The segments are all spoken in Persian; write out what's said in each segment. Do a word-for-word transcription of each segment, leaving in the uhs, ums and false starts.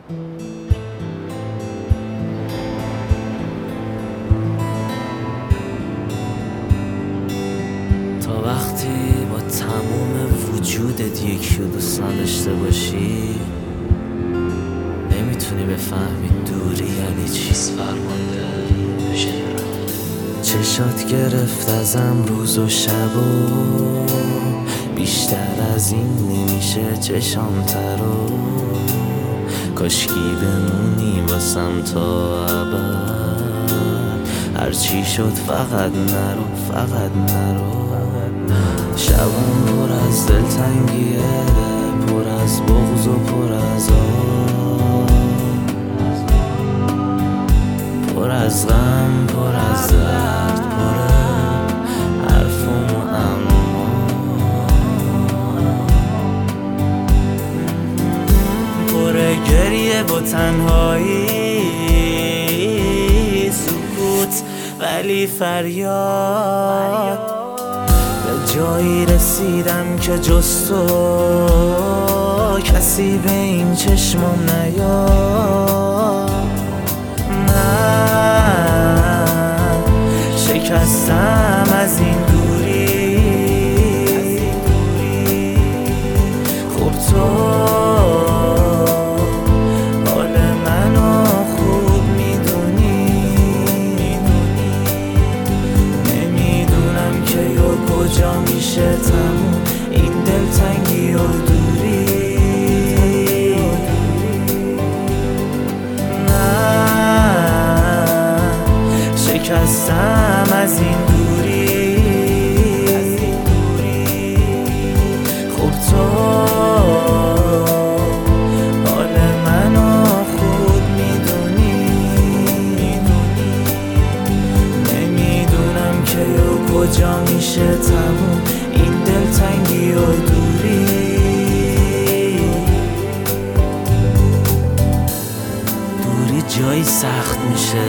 تا وقتی با تموم وجودت یکی رو دوست نداشته باشی نمیتونی بفهمی دوری یعنی چی. فرمانده بشه چشات گرفت ازم روز و شب و بیشتر از این نمیشه چشام ترو کاشکی بمونی واسم تا ابد هرچی شد فقط نرو فقط نرو شبم پر از دلتنگیه پر از بغض و پر از آه پر از غم پر از درد پر حرفم و اما پر گریه با تنهایی سکوت ولی فریاد به جایی رسیدم که جز تو کسی به این چشمم نیاد من شکستم از این دوری خب تو حال منو خوب میدونی نمیدونم که یا کجا میشه تموم این دلتنگی و دوری شکستم از این دوری خب تو حال منو خوب میدونی نمیدونم که یا کجا میشه تموم این دلتنگی و دوری دوری جایی سخت میشه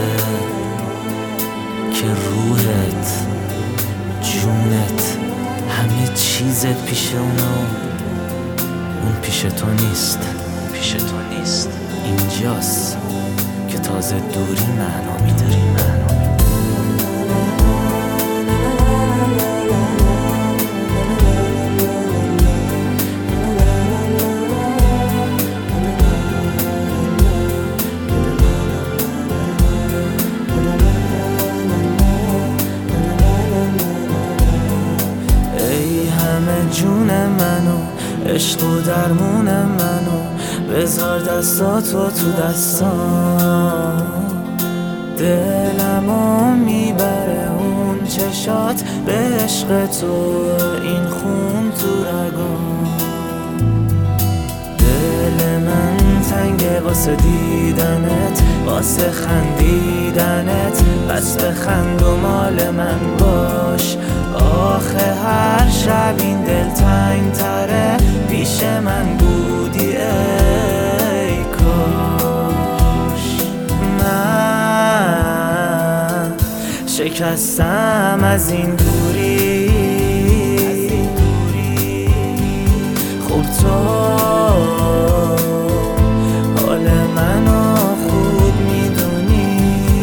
که روحت جونت همه چیزت پیش اونو اون پیش تو نیست پیش تو نیست اینجاست که تازه دوری معنا میداری معنا جون منو عشق و درمون منو بذار دستاتو تو دستام دلمو میبره اون چشات به عشق تو این خون تو رگام دل من تنگه واسه دیدنت واسه خندیدنت بس بخند و مال من باش آخه هر شب این دل تنگ تره پیش من بودی ای کاش من شکستم از این دوری خب تو حال منو خوب میدونی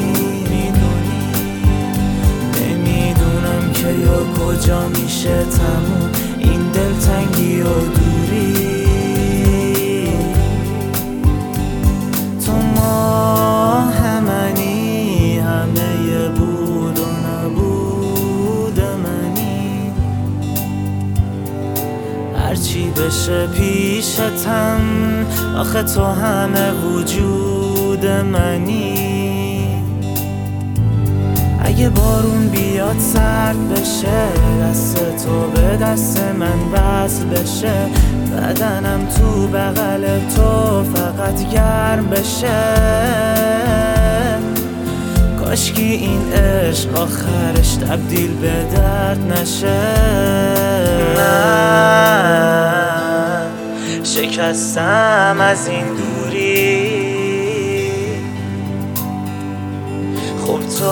نمیدونم که یا کجا میشه تموم این دلتنگی و دوری تو ما همنی همه بود و نبود منی هرچی بشه پیشتم آخه تو همه وجود منی اگه بارون بیاد سرد بشه دست تو به دست من وصل بشه بدنم تو بغل تو فقط گرم بشه کاشکی این عشق آخرش تبدیل به درد نشه من شکستم از این دوری خب تو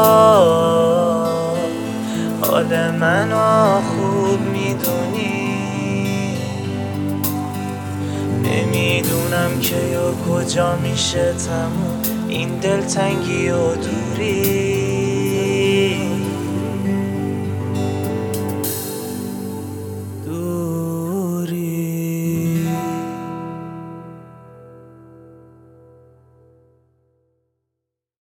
حال منو خوب میدونی نمیدونم که یا کجا میشه تموم این دلتنگی و دوری.